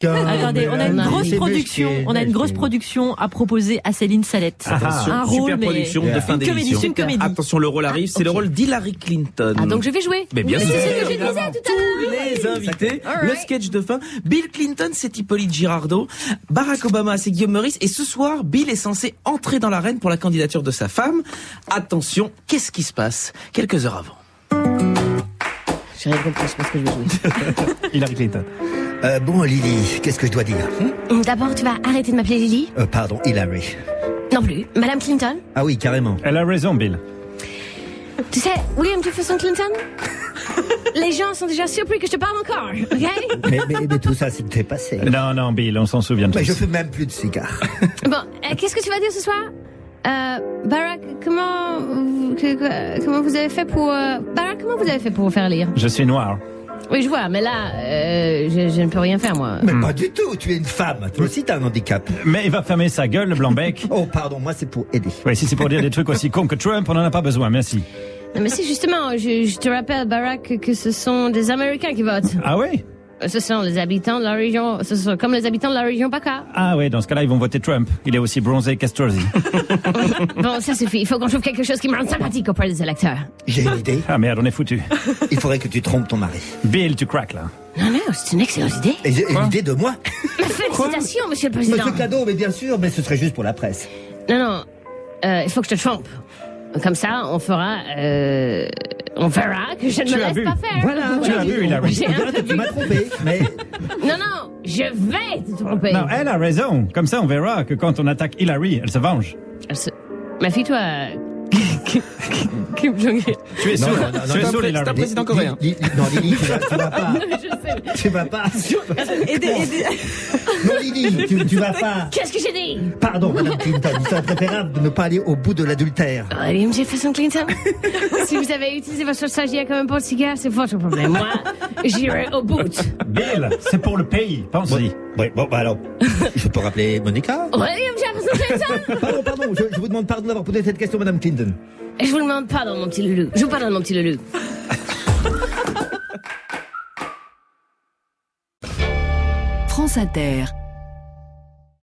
Attendez, on a une grosse production. On a une grosse production à proposer à Céline Salette. Attention, un rôle, super production de fin d'émission. Une comédie. Attention, le rôle arrive, c'est le rôle d'Hillary Clinton. Ah, donc je vais jouer. Mais bien sûr. C'est ce que je disais tout à l'heure. Les invités, le sketch de fin. Bill Clinton, c'est Hippolyte Girardot. Barack Obama, c'est Guillaume Meurice. Et ce soir, Bill est censé entrer dans l'arène pour la candidature de sa femme. Attention, qu'est-ce qui se passe quelques heures avant? J'ai rien compris, je pense que je vais jouer. Hillary Clinton. Bon, Lily, qu'est-ce que je dois dire? D'abord, tu vas arrêter de m'appeler Lily? Pardon, Hillary. Non plus. Madame Clinton? Ah oui, carrément. Elle a raison, Bill. Tu sais, William Jefferson Clinton? Les gens sont déjà surpris que je te parle encore, ok? mais tout ça, c'est passé. Non, Bill, on s'en souvient tous. Mais je fume même plus de cigares. Bon, qu'est-ce que tu vas dire ce soir? Barack, comment vous avez fait pour... Barack, comment vous avez fait pour vous faire lire? Je suis noir. Oui, je vois, mais là, je ne peux rien faire, moi. Mais pas du tout, tu es une femme. Toi aussi, t'as un handicap. Mais il va fermer sa gueule, le blanc-bec. Oh, pardon, moi, c'est pour aider. Oui, si c'est pour dire des trucs aussi cons que Trump, on n'en a pas besoin, merci. Non, mais si, justement, je te rappelle, Barack, que ce sont des Américains qui votent. Ah oui? Ce sont les habitants de la région, ce sont comme les habitants de la région PACA. Ah oui, dans ce cas-là, ils vont voter Trump. Il est aussi bronzé qu'Astrozy. Bon, ça suffit. Il faut qu'on trouve quelque chose qui me rende sympathique auprès des électeurs. J'ai une idée. Ah merde, on est foutu. Il faudrait que tu trompes ton mari. Bill, tu craques là. Non, c'est une excellente idée. Et une idée de moi? Félicitations, monsieur le président. Monsieur cadeau, mais bien sûr, mais ce serait juste pour la presse. Non, il faut que je te trompe. Comme ça, on verra que je ne me laisse pas faire. Voilà, tu as vu, Hillary. Tu m'as trompé, mais... Non, je vais te tromper. Non, elle a raison. Comme ça, on verra que quand on attaque Hillary, elle se venge. Méfie-toi, Kim Jong-il. Tu es sourd, C'est Hillary. un président coréen. Non, Lily, tu vas pas. Tu vas pas. Aidez. Non, Lily, tu vas pas. Qu'est-ce que j'ai dit? Pardon, Madame Clinton, il serait préférable de ne pas aller au bout de l'adultère. William Jefferson Clinton, si vous avez utilisé votre stagiaire comme un pot de cigare, c'est votre problème. Moi, j'irai au bout. Bill, c'est pour le pays, pense-y. Oui, bon, alors, je peux rappeler Monica? William Jefferson Clinton. Pardon, je vous demande pardon d'avoir posé cette question, Madame Clinton. Je vous demande pardon, mon petit loulou. Je vous pardonne, mon petit loulou. France Inter.